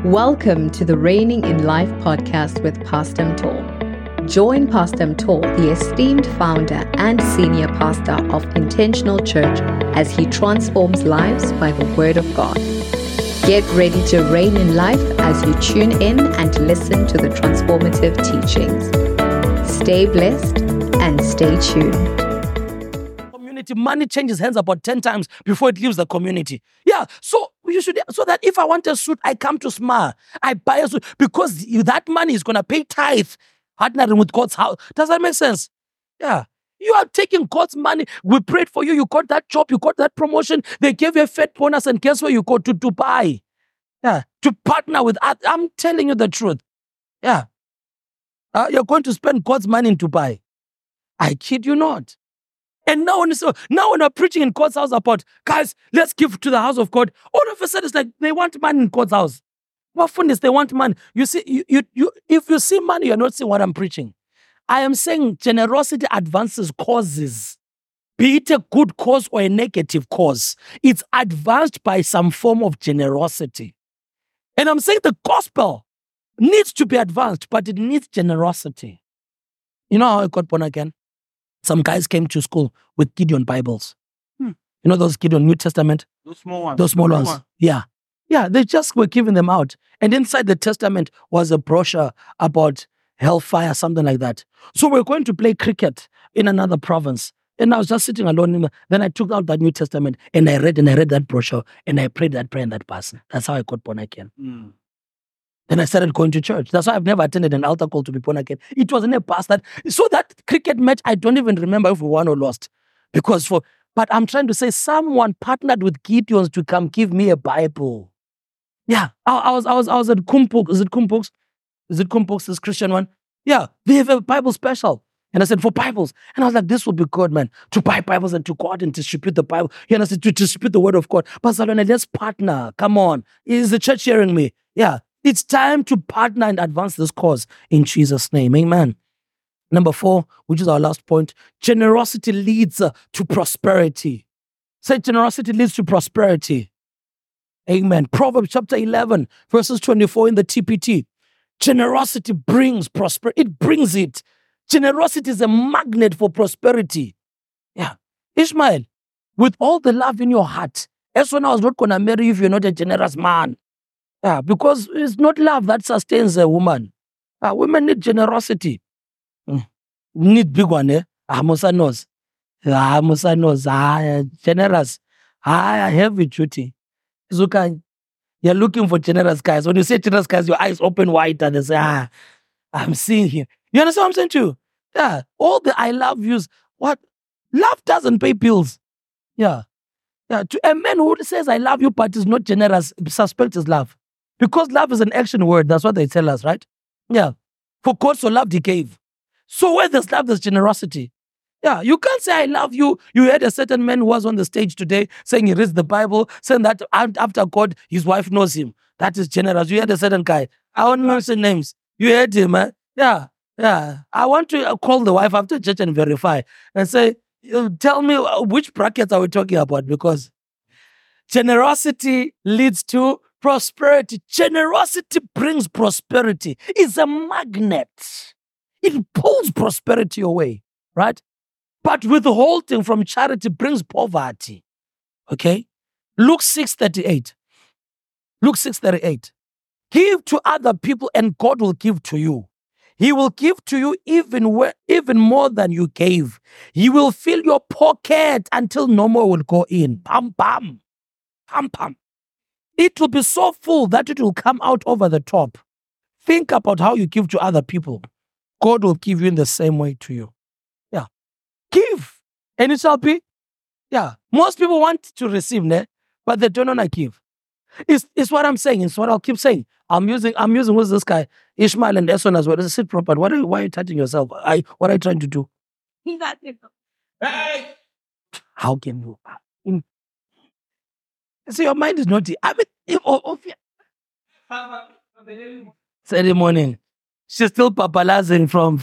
Welcome to the Reigning in Life podcast with Pastor Mto. Join Pastor Mto, the esteemed founder and senior pastor of Intentional Church, as he transforms lives by the Word of God. Get ready to reign in life as you tune in and listen to the transformative teachings. Stay blessed and stay tuned. Community money changes hands about 10 times before it leaves the community. Yeah, so you should, so that if I want a suit, I come to Smar, I buy a suit because that money is going to pay tithe, partnering with God's house. Does that make sense? Yeah. You are taking God's money. We prayed for you. You got that job. You got that promotion. They gave you a fat bonus, and guess where you go? To Dubai. Yeah. To partner with others. I'm telling you the truth. Yeah. You're going to spend God's money in Dubai. I kid you not. And now when I'm preaching in God's house about, guys, let's give to the house of God, all of a sudden it's like they want money in God's house. What fun is they want money? You see, you if you see money, you're not seeing what I'm preaching. I am saying generosity advances causes, be it a good cause or a negative cause. It's advanced by some form of generosity. And I'm saying the gospel needs to be advanced, but it needs generosity. You know how I got born again? Some guys came to school with Gideon Bibles. You know those Gideon New Testament? Those small ones. Those small ones. Yeah. Yeah, they just were giving them out. And inside the Testament was a brochure about hellfire, something like that. So we're going to play cricket in another province. And I was just sitting alone. Then I took out that New Testament and I read that brochure and I prayed that prayer in that bus. That's how I got born again. Then I started going to church. That's why I've never attended an altar call to be born again. It was in a bus so that cricket match, I don't even remember if we won or lost. But I'm trying to say someone partnered with Gideons to come give me a Bible. Yeah. I was at Kumpuk. Is it Kumpuk's? Is it Kumpuk's, this Christian one? Yeah. They have a Bible special. And I said, for Bibles. And I was like, this would be good, man. To buy Bibles and to go out and distribute the Bible. You understand? To distribute the word of God. But Salone, let's partner. Come on. Is the church hearing me? Yeah. It's time to partner and advance this cause in Jesus' name. Amen. Number 4, which is our last point, generosity leads to prosperity. Say generosity leads to prosperity. Amen. Proverbs chapter 11, verses 24 in the TPT. Generosity brings prosperity. It brings it. Generosity is a magnet for prosperity. Yeah. Ishmael, with all the love in your heart, Esau was not going to marry you if you're not a generous man. Yeah, because it's not love that sustains a woman. Women need generosity. Need big one, eh? Musa knows. Musa knows. Generous. Heavy duty. Zuka, you're looking for generous guys. When you say generous guys, your eyes open wide and they say, I'm seeing him. You understand what I'm saying too? Yeah. All the I love yous. What? Love doesn't pay bills. Yeah. Yeah. To a man who says I love you but is not generous, suspect his love. Because love is an action word. That's what they tell us, right? Yeah. For God so loved, he gave. So where there's love, there's generosity. Yeah. You can't say I love you. You had a certain man who was on the stage today saying he reads the Bible, saying that after God, his wife knows him. That is generous. You had a certain guy. I won't mention names. You heard him, eh? Yeah. Yeah. I want to call the wife after church and verify and say, tell me which brackets are we talking about? Because generosity leads to prosperity. Generosity brings prosperity. It's a magnet. It pulls prosperity away, right? But withholding from charity brings poverty. Okay? Luke 6:38. Luke 6:38. Give to other people and God will give to you. He will give to you even more than you gave. He will fill your pocket until no more will go in. Pam, pam. Pam, pam. It will be so full that it will come out over the top. Think about how you give to other people. God will give you in the same way to you. Yeah. Give. And it shall be. Yeah. Most people want to receive, but they don't want to give. It's what I'm saying. It's what I'll keep saying. I'm using who's this guy? Ishmael and Esau as well. Sit proper. Why are you touching yourself? What are you trying to do? Hey! How can you? So your mind is naughty. I mean, Saturday morning, she's still papalazing from.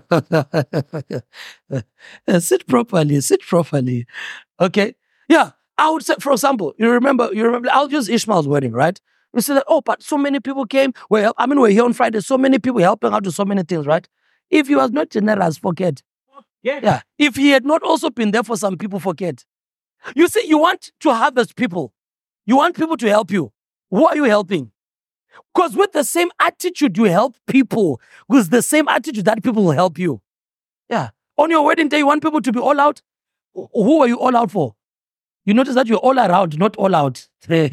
Sit properly. Okay? Yeah, I would say, for example, you remember, I'll use Ishmael's wedding, right? You say that, oh, but so many people came. Well, I mean, we're here on Friday. So many people helping out to so many things, right? If he was not generous, forget. Yeah. If he had not also been there for some people, forget. You see, you want to harvest people. You want people to help you. Who are you helping? Because with the same attitude you help people, with the same attitude that people will help you. Yeah. On your wedding day, you want people to be all out? Who are you all out for? You notice that you're all around, not all out.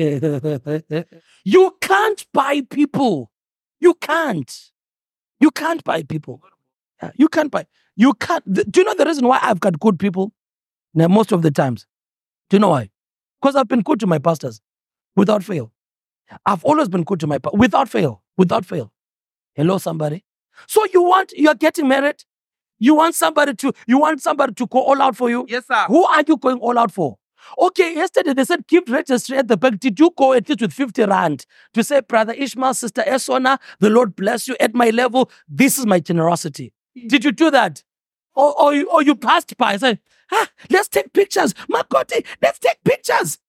You can't buy people. You can't. You can't buy people. Yeah, you can't buy. You can't. Do you know the reason why I've got good people? Now, most of the times. Do you know why? Because I've been good to my pastors without fail. I've always been good to my pastors without fail. Without fail. Hello, somebody. So you're getting married. You want somebody to go all out for you? Yes, sir. Who are you going all out for? Okay, yesterday they said keep registry at the back. Did you go at least with 50 rand to say, Brother Ishmael, Sister Esona, the Lord bless you at my level? This is my generosity. Did you do that? Or you passed by and said, let's take pictures. Makoti, let's take pictures.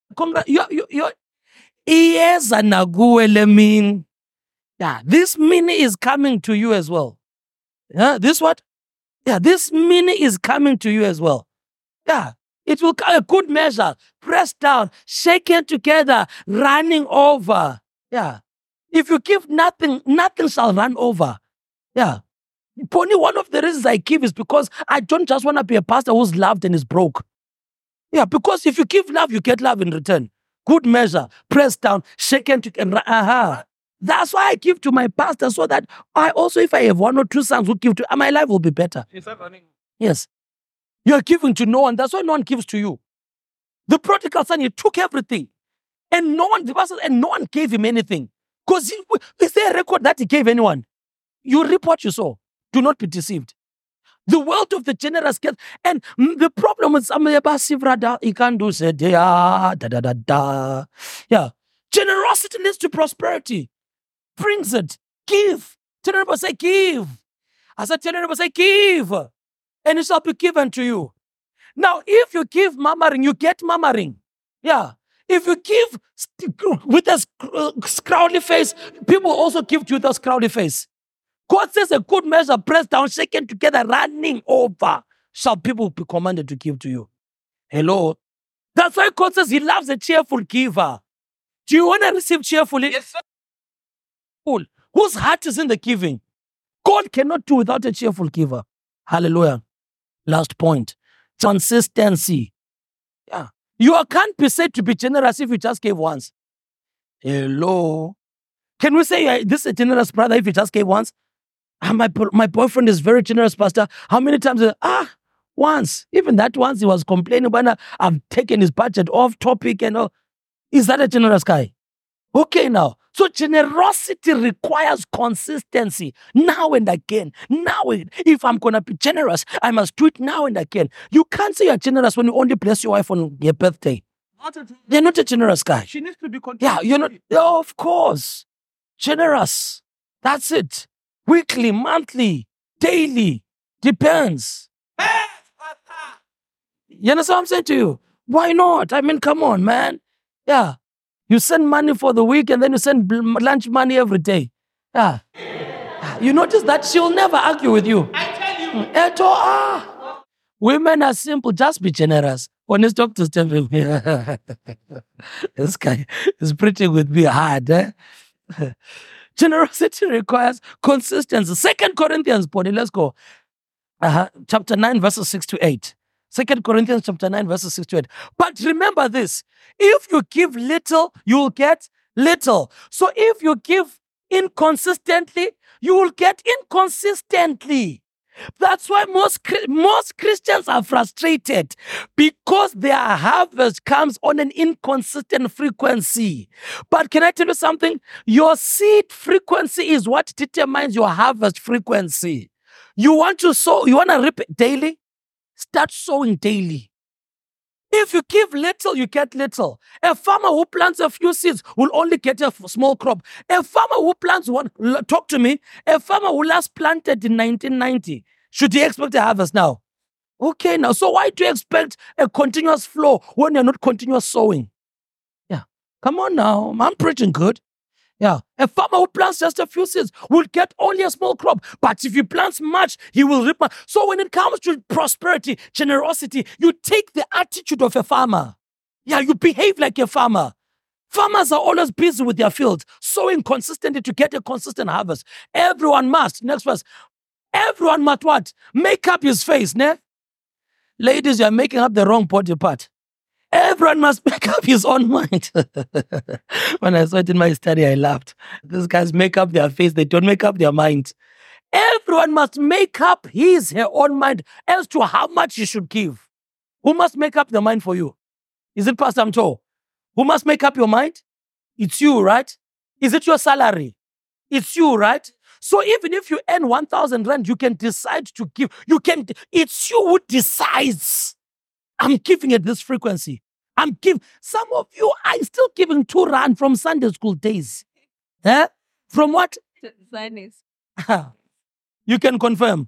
Yeah, this mini is coming to you as well. Yeah, this what? Yeah, this mini is coming to you as well. Yeah. It will come a good measure, pressed down, shaken together, running over. Yeah. If you give nothing, nothing shall run over. Yeah. Only one of the reasons I give is because I don't just want to be a pastor who's loved and is broke. Yeah, because if you give love, you get love in return. Good measure, pressed down, shaken together. That's why I give to my pastor, so that I also, if I have one or two sons who give to, my life will be better. Yes. You're giving to no one. That's why no one gives to you. The prodigal son, he took everything. And no one gave him anything. Because is there a record that he gave anyone? You reap what you sow. Do not be deceived. The world of the generous gets, and the problem with some he can't do say yeah. Generosity leads to prosperity. Brings it. Give. Tell everybody, say give. I said, tell everybody, say give. And it shall be given to you. Now, if you give murmuring, you get murmuring. Yeah. If you give with a scrawly face, people also give to you with a scrawly face. God says a good measure, pressed down, shaken together, running over, shall people be commanded to give to you. Hello? That's why God says he loves a cheerful giver. Do you want to receive cheerfully? Yes, sir. Whose heart is in the giving? God cannot do without a cheerful giver. Hallelujah. Last point. Consistency. Yeah. You can't be said to be generous if you just gave once. Hello. Can we say this is a generous brother if you just gave once? My boyfriend is very generous, pastor. How many times? Once. Even that once he was complaining about I've taken his budget off topic and all. Is that a generous guy? Okay now. So generosity requires consistency now and again. If I'm going to be generous, I must do it now and again. You can't say you're generous when you only bless your wife on your birthday. You're not a generous guy. She needs to be continued. Yeah, you're not. Oh, of course. Generous. That's it. Weekly, monthly, daily. Depends. You understand what I'm saying to you? Why not? I mean, come on, man. Yeah. You send money for the week and then you send lunch money every day. Yeah. You notice that she'll never argue with you. I tell you. At all. Women are simple. Just be generous. When it's Dr. Stephen, this guy is preaching with me hard. Generosity requires consistency. 2 Corinthians, Bonnie, let's go. Chapter 9, verses 6 to 8. 2 Corinthians chapter 9, verses 6 to 8. But remember this, if you give little, you will get little. So if you give inconsistently, you will get inconsistently. That's why most Christians are frustrated, because their harvest comes on an inconsistent frequency. But can I tell you something? Your seed frequency is what determines your harvest frequency. You want to sow, you want to reap daily? Start sowing daily. If you give little, you get little. A farmer who plants a few seeds will only get a small crop. A farmer who plants one, talk to me, a farmer who last planted in 1990, should he expect a harvest now? Okay, now, so why do you expect a continuous flow when you're not continuous sowing? Yeah, come on now, I'm preaching good. Yeah. A farmer who plants just a few seeds will get only a small crop. But if he plants much, he will reap much. So when it comes to prosperity, generosity, you take the attitude of a farmer. Yeah, you behave like a farmer. Farmers are always busy with their fields, sowing consistently to get a consistent harvest. Everyone must, next verse, everyone must what? Make up his face, ne? Ladies, you are making up the wrong body part. Everyone must make up his own mind. When I saw it in my study, I laughed. These guys make up their face, they don't make up their mind. Everyone must make up her own mind as to how much you should give. Who must make up the mind for you? Is it Pastor Mto? Who must make up your mind? It's you, right? Is it your salary? It's you, right? So even if you earn 1,000 rand, you can decide to give. It's you who decides. I'm giving at this frequency. Some of you are still giving 2 rand from Sunday school days. From what? Sundays. You can confirm.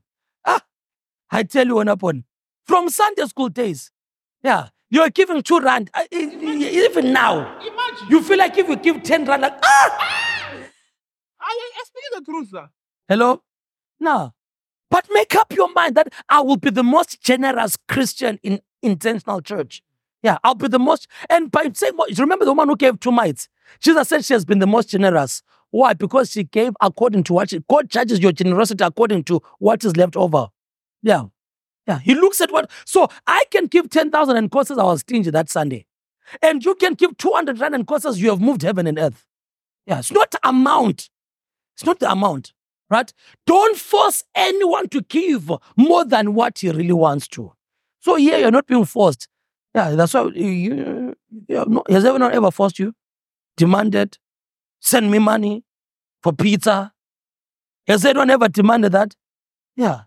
I tell you upon. From Sunday school days. Yeah. You're giving 2 rand. Even now. Imagine. You feel like if you give 10 rand, like, I speak the truth, sir. Hello? No. But make up your mind that I will be the most generous Christian in intentional church. Yeah, I'll be the most. And by saying, remember the woman who gave 2 mites? Jesus said she has been the most generous. Why? Because she gave according to what God judges your generosity according to what is left over. Yeah. Yeah. He looks at what. So I can give 10,000 and God says I was stingy that Sunday. And you can give 200 rand and God says you have moved heaven and earth. Yeah. It's not the amount. It's not the amount. Right? Don't force anyone to give more than what he really wants to. So here you're not being forced. Yeah, that's why has anyone ever forced you? Demanded? Send me money for pizza? Has anyone ever demanded that? Yeah.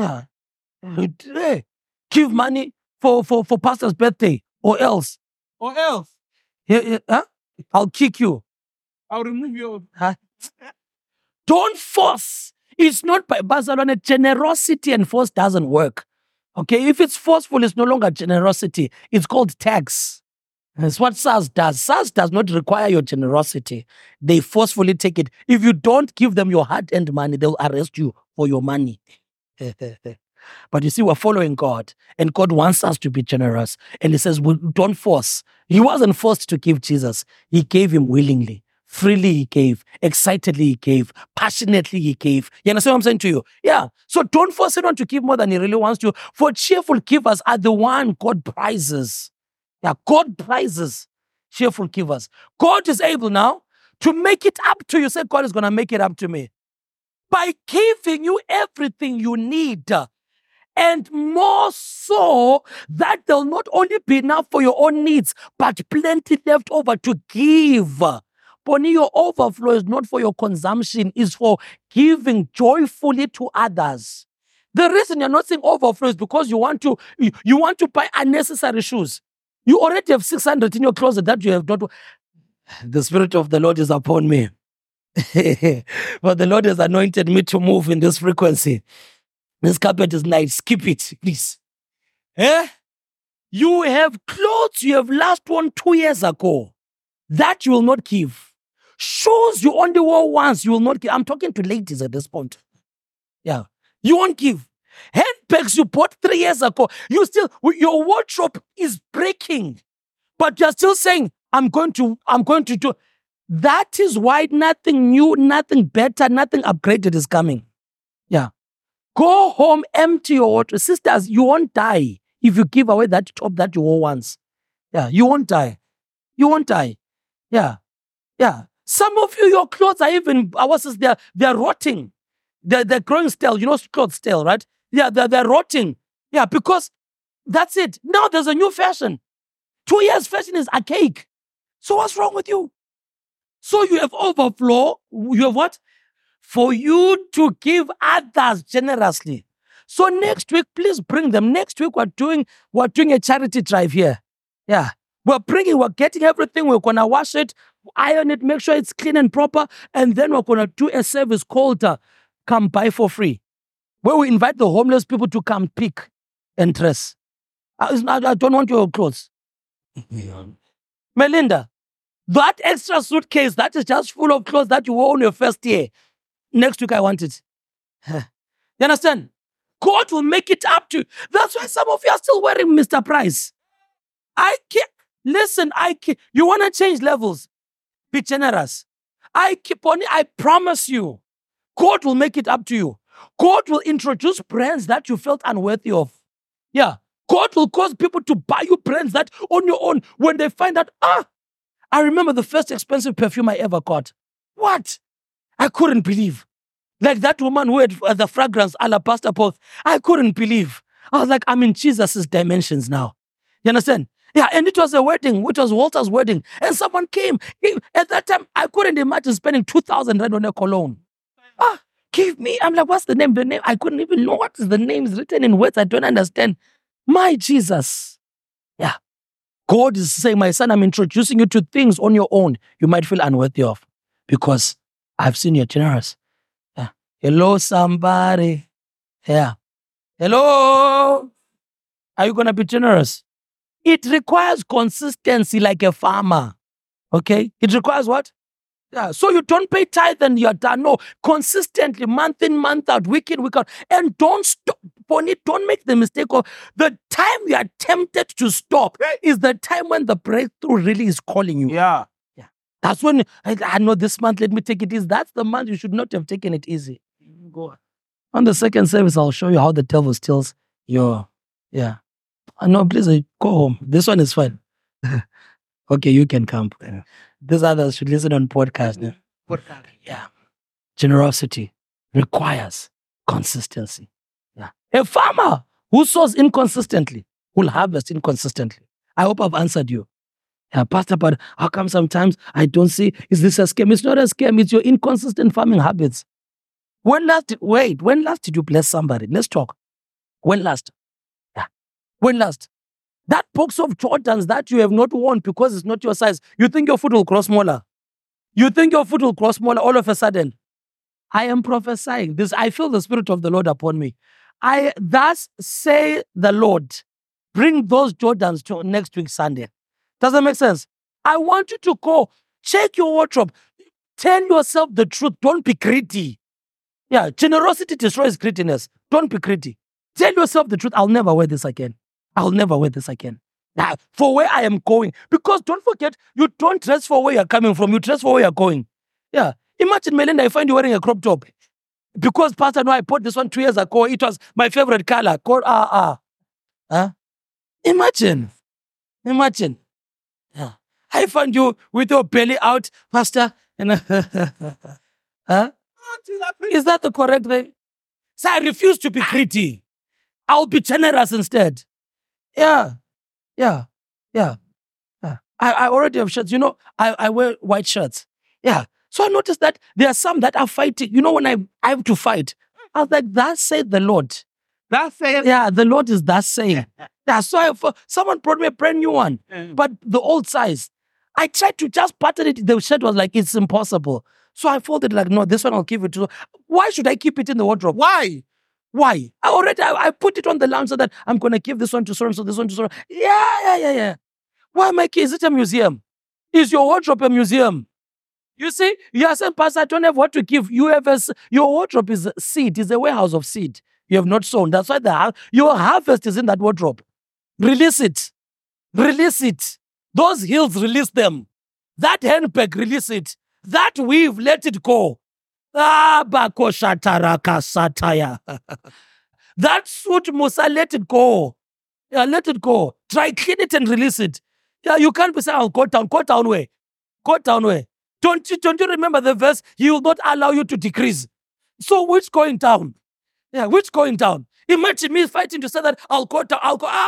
Hey, give money for pastor's birthday or else. Or else, I'll kick you. I'll remove your... Don't force. It's not by Barcelona. Generosity and force doesn't work. Okay, if it's forceful, it's no longer generosity. It's called tax. That's what SARS does. SARS does not require your generosity. They forcefully take it. If you don't give them your hard-earned money, they'll arrest you for your money. But you see, we're following God, and God wants us to be generous. And he says, well, don't force. He wasn't forced to give Jesus. He gave him willingly. Freely he gave, excitedly he gave, passionately he gave. You understand what I'm saying to you? Yeah. So don't force anyone to give more than he really wants to. For cheerful givers are the one God prizes. Yeah, God prizes cheerful givers. God is able now to make it up to you. Say, God is going to make it up to me. By giving you everything you need. And more so that there'll not only be enough for your own needs, but plenty left over to give. Bonnie, your overflow is not for your consumption, it's for giving joyfully to others. The reason you're not seeing overflow is because you want to buy unnecessary shoes. You already have 600 in your closet that you have not. The Spirit of the Lord is upon me. But the Lord has anointed me to move in this frequency. This carpet is nice. Skip it, please. You have clothes you have last worn 2 years ago that you will not give. Shoes you only wore once, you will not give. I'm talking to ladies at this point. Yeah. You won't give. Handbags you bought 3 years ago. Your wardrobe is breaking. But you're still saying, I'm going to do. That is why nothing new, nothing better, nothing upgraded is coming. Yeah. Go home, empty your wardrobe. Sisters, you won't die if you give away that top that you wore once. Yeah. You won't die. You won't die. Yeah. Yeah. Some of you, your clothes are even, they're rotting. They're growing stale. You know clothes stale, right? Yeah, they're rotting. Yeah, because that's it. Now there's a new fashion. 2 years fashion is archaic. So what's wrong with you? So you have overflow. You have what? For you to give others generously. So next week, please bring them. Next week, we're doing a charity drive here. Yeah. We're getting everything. We're going to wash it, iron it, make sure it's clean and proper. And then we're going to do a service called Come Buy for Free, where we invite the homeless people to come pick and dress. I don't want your clothes. Melinda, That extra suitcase that is just full of clothes that you wore on your first year. Next week, I want it. You understand? God will make it up to you. That's why some of you are still wearing Mr. Price. You want to change levels? Be generous. I promise you, God will make it up to you. God will introduce brands that you felt unworthy of. Yeah. God will cause people to buy you brands that on your own, when they find out, I remember the first expensive perfume I ever got. What? I couldn't believe. Like that woman who had the fragrance a la Pastor Paul. I couldn't believe. I was like, I'm in Jesus' dimensions now. You understand? Yeah, and it was a wedding, which was Walter's wedding. And someone came. At that time, I couldn't imagine spending 2,000 rand on a cologne. Give me. I'm like, what's the name? The name. I couldn't even know what is the name. It's written in words I don't understand. My Jesus. Yeah. God is saying, my son, I'm introducing you to things on your own you might feel unworthy of, because I've seen you're generous. Yeah. Hello, somebody. Yeah. Hello. Are you going to be generous? It requires consistency like a farmer. Okay? It requires what? Yeah. So you don't pay tithe and you're done. No. Consistently, month in, month out, week in, week out. And don't stop. Don't make the mistake of the time you are tempted to stop is the time when the breakthrough really is calling you. Yeah. That's when I know this month, let me take it easy. That's the month you should not have taken it easy. Go on the second service, I'll show you how the devil steals your, yeah. No, please go home. This one is fine. Okay, you can come. These others should listen on podcast. Podcast. Yeah. Generosity requires consistency. Yeah. A farmer who sows inconsistently will harvest inconsistently. I hope I've answered you. Yeah, Pastor, but how come sometimes I don't see, is this a scam? It's not a scam, it's your inconsistent farming habits. When last did you bless somebody? Let's talk. When last? Yeah. When last? That box of Jordans that you have not worn because it's not your size, you think your foot will grow smaller. You think your foot will grow smaller all of a sudden. I am prophesying this. I feel the Spirit of the Lord upon me. Thus say the Lord, bring those Jordans to next week Sunday. Does that make sense? I want you to go, check your wardrobe. Tell yourself the truth. Don't be greedy. Yeah, generosity destroys greediness. Don't be greedy. Tell yourself the truth. I'll never wear this again. I'll never wear this again. Now, for where I am going. Because don't forget, you don't dress for where you're coming from. You dress for where you're going. Yeah. Imagine, Melinda, I find you wearing a crop top. Because Pastor, no, I bought this one 2 years ago. It was my favorite color. Imagine. Yeah. I find you with your belly out, Pastor. And Is that the correct thing? So I refuse to be greedy. I'll be generous instead. Yeah. I already have shirts. You know, I wear white shirts. Yeah. So I noticed that there are some that are fighting. You know, when I have to fight, I was like, thus said the Lord. Thus said? Yeah, the Lord is thus saying. Yeah, so someone brought me a brand new one, but the old size. I tried to just pattern it. The shirt was like, it's impossible. So I folded like, no, this one I'll give it to. Why should I keep it in the wardrobe? Why? I put it on the lounge so that I'm going to give this one to so and so, this one to so. Yeah. Why am I? Is it a museum? Is your wardrobe a museum? You see, you are saying, Pastor, I don't have what to give. Your wardrobe is a seed, is a warehouse of seed. You have not sown. That's why your harvest is in that wardrobe. Release it. Those heels, release them. That handbag, release it. That weave, let it go. That suit, Musa, let it go. Yeah, let it go. Try clean it and release it. Yeah, you can't be saying, I'll go down. Go down where? Don't you remember the verse? He will not allow you to decrease. So which going down? Yeah, which going down? Imagine me fighting to say that I'll go down.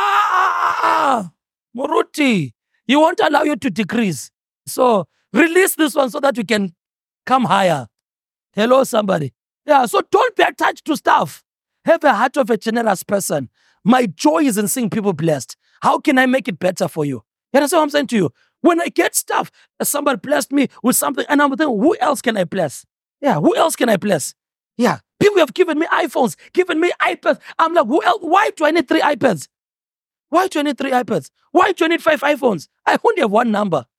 Moruti, he won't allow you to decrease. So release this one so that you can come higher. Hello, somebody. Yeah, so don't be attached to stuff. Have a heart of a generous person. My joy is in seeing people blessed. How can I make it better for you? You understand what I'm saying to you? When I get stuff, somebody blessed me with something, and I'm thinking, who else can I bless? Yeah, who else can I bless? Yeah, people have given me iPhones, given me iPads. I'm like, who else? Why do I need 3 iPads? Why do I need 3 iPads? Why do I need 5 iPhones? I only have one number.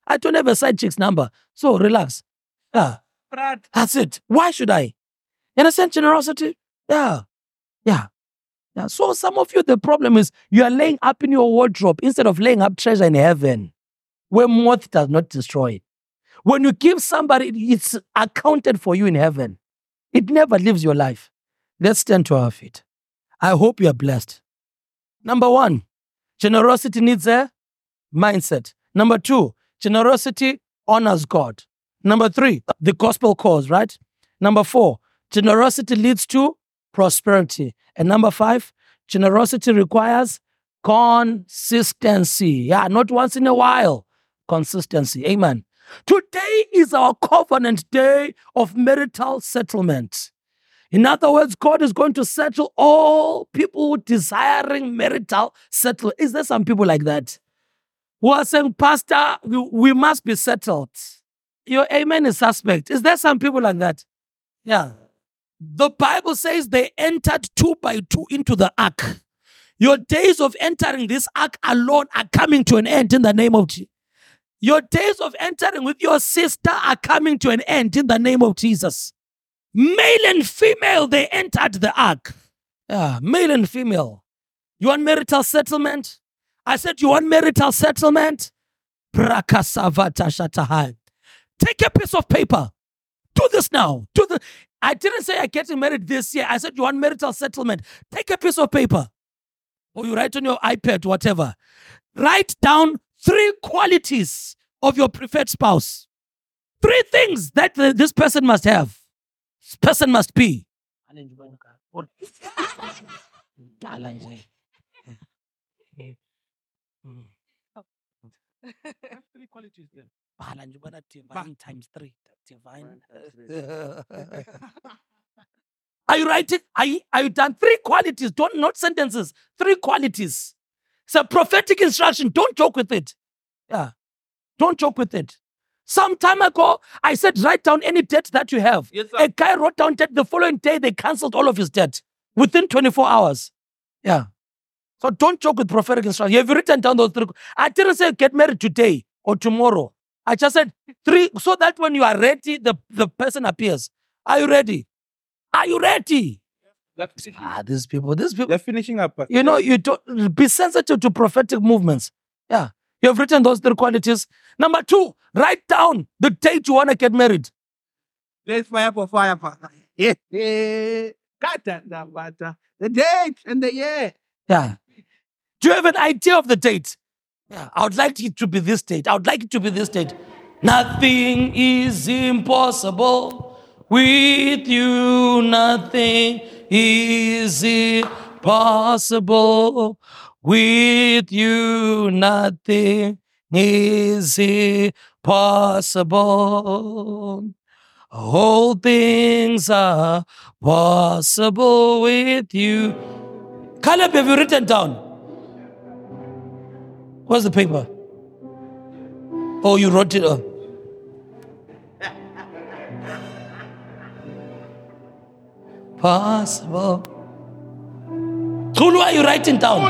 I don't have a side chick's number. So relax. Yeah. That's it. Why should I? You understand generosity? Yeah. So some of you, the problem is you are laying up in your wardrobe instead of laying up treasure in heaven, where moth does not destroy. When you give somebody, it's accounted for you in heaven. It never leaves your life. Let's stand to our feet. I hope you are blessed. Number 1, generosity needs a mindset. Number 2, generosity honors God. Number 3, the gospel cause, right? Number 4, generosity leads to prosperity. And number 5, generosity requires consistency. Yeah, not once in a while. Consistency. Amen. Today is our covenant day of marital settlement. In other words, God is going to settle all people desiring marital settlement. Is there some people like that who are saying, Pastor, we must be settled? Your amen is suspect. Is there some people like that? Yeah. The Bible says they entered 2 by 2 into the ark. Your days of entering this ark alone are coming to an end in the name of Jesus. Your days of entering with your sister are coming to an end in the name of Jesus. Male and female, they entered the ark. Yeah, male and female. You want marital settlement? I said, you want marital settlement? Prakasavata shatahai. Take a piece of paper. Do this now. I didn't say I'm getting married this year. I said, you want marital settlement? Take a piece of paper. Or you write on your iPad, whatever. Write down 3 qualities of your preferred spouse. 3 things that this person must have. This person must be. 3 qualities there. Divine times 3. Divine. Are you writing? Are you done? 3 qualities. Not sentences. 3 qualities. It's a prophetic instruction. Don't joke with it. Yeah. Don't joke with it. Some time ago, I said, write down any debt that you have. Yes, sir. A guy wrote down debt. The following day, they canceled all of his debt within 24 hours. Yeah. So don't joke with prophetic instruction. Have you written down those 3? I didn't say get married today or tomorrow. I just said 3 so that when you are ready, the person appears. Are you ready? Are you ready? These people. They're finishing up. You know, you don't be sensitive to prophetic movements. Yeah. You have written those 3 qualities. Number 2, write down the date you want to get married. Let's fire for fire, Pastor. Yeah. The date and the year. Yeah. Do you have an idea of the date? Yeah. I would like it to be this date. I would like it to be this date. Nothing is impossible with you. Nothing is impossible with you. Nothing is impossible. All things are possible with you. Caleb, have you written down? Where's the paper? Oh, you wrote it on. Possible. Kulu, are you writing down?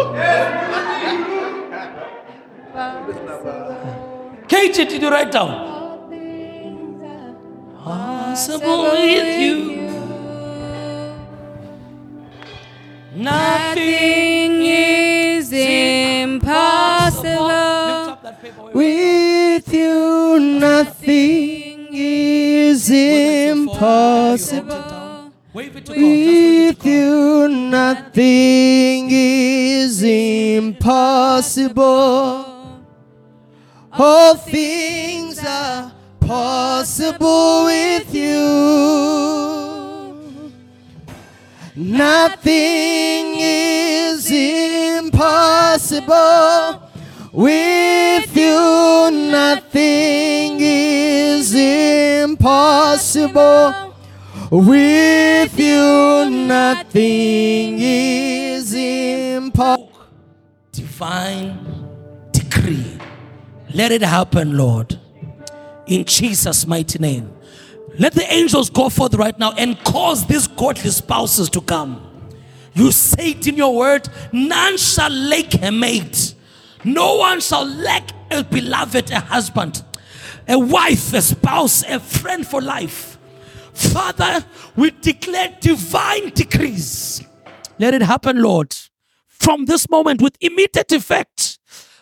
KJ, did you write down? Possible with you. Nothing is impossible. With you, nothing is impossible. With you, nothing is impossible. All things are possible with you. Nothing is impossible. With you, nothing is impossible. With you, nothing is impossible. Divine decree. Let it happen, Lord. In Jesus' mighty name. Let the angels go forth right now and cause these godly spouses to come. You say it in your word, none shall lack a mate. No one shall lack a beloved, a husband, a wife, a spouse, a friend for life. Father, we declare divine decrees. Let it happen, Lord, from this moment with immediate effect.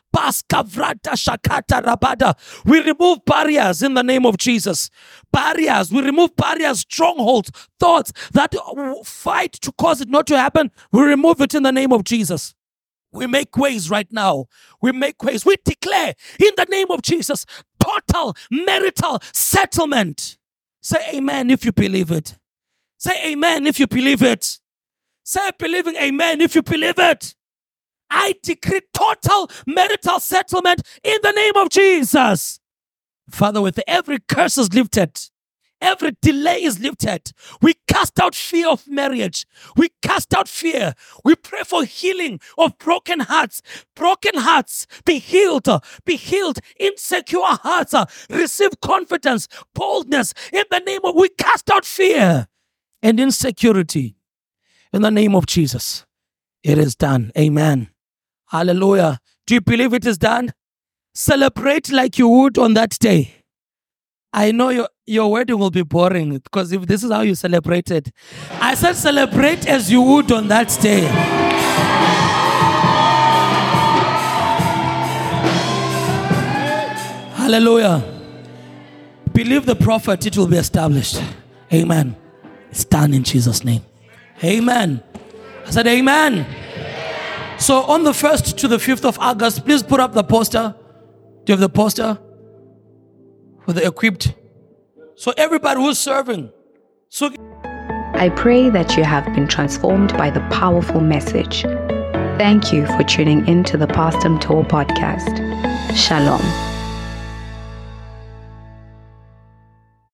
We remove barriers in the name of Jesus. Barriers. We remove barriers, strongholds, thoughts that fight to cause it not to happen. We remove it in the name of Jesus. We make ways right now. We make ways. We declare in the name of Jesus total marital settlement. Say amen if you believe it. Say amen if you believe it. Say believing amen if you believe it. I decree total marital settlement in the name of Jesus. Father, with every curse is lifted, every delay is lifted. We cast out fear of marriage. We cast out fear. We pray for healing of broken hearts. Broken hearts, be healed. Be healed. Insecure hearts, receive confidence, boldness. In the name of, we cast out fear and insecurity. In the name of Jesus, it is done. Amen. Hallelujah. Do you believe it is done? Celebrate like you would on that day. I know your wedding will be boring because if this is how you celebrate it. I said celebrate as you would on that day. Hallelujah. Believe the prophet, it will be established. Amen. It's done in Jesus' name. Amen. I said amen. So on the 1st to the 5th of August, please put up the poster. Do you have the poster? With the equipped. So everybody who's serving. So I pray that you have been transformed by the powerful message. Thank you for tuning in to the Pastor Mtho podcast. Shalom.